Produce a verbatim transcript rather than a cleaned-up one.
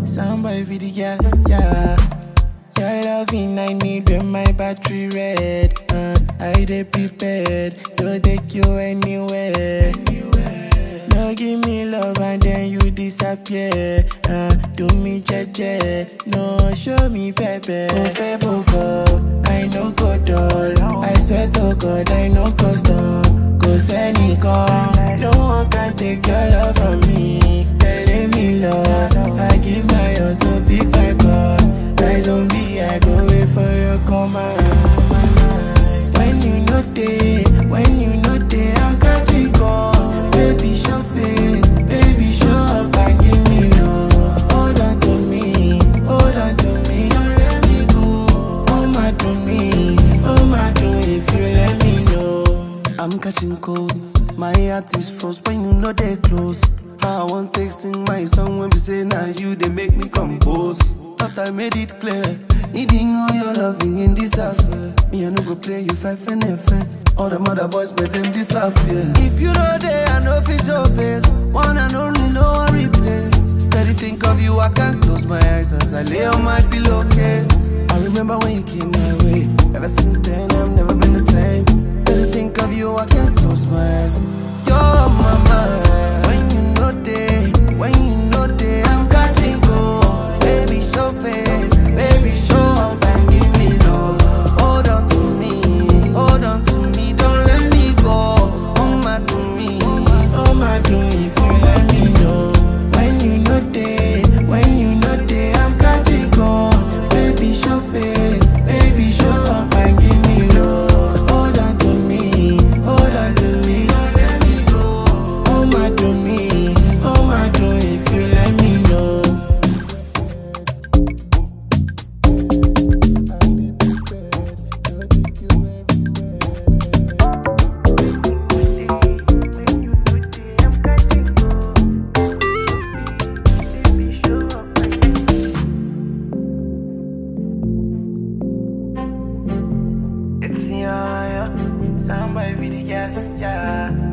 Soundboy for the girl, yeah. Your loving, I need when my battery red. Uh, I dey prepared to take you anywhere. No give me love and then you disappear. Uh, do me jeje, no show me pepe. Ofe boko, I no go dull. I swear to God, I no go stop. Cause any come, no one can take your love from me. Telling me love, I give my all, so pick my call. Like zombie, I go wait for your command. When you know day, when you know day, I'm catching cold. Baby, show face, baby, show up and give me love. Hold on to me, hold on to me, don't let me go. Oh my to me, oh my to if you let me know. I'm catching cold, my heart is frost when you know they close. I want to sing my song when we say now you they make me compose. After I made it clear, needing all your loving in this affair. Me I no go play you five and F. All the mother boys made them disappear. If you know they I know face your face, one and only no one replace. Steady think of you, I can't close my eyes as I lay on my pillowcase. I remember when you came my way. Ever since then I've never been the same. Steady think of you, I can't close my eyes. You're on my mind. When you know they, when you know they, I'm catching cold. Baby, show face, baby, show up and give me love. Hold on to me, hold on to me, don't let me go. Oh my to me, oh my to if you let me know. When you know day, when you know day, I'm catching cold. Baby, show face, baby, show up and give me love. Hold on to me, hold on to me, don't let me go. Oh my to me, oh my to if you let me know. It's yeah, yeah. Soundboy for the girl, yeah.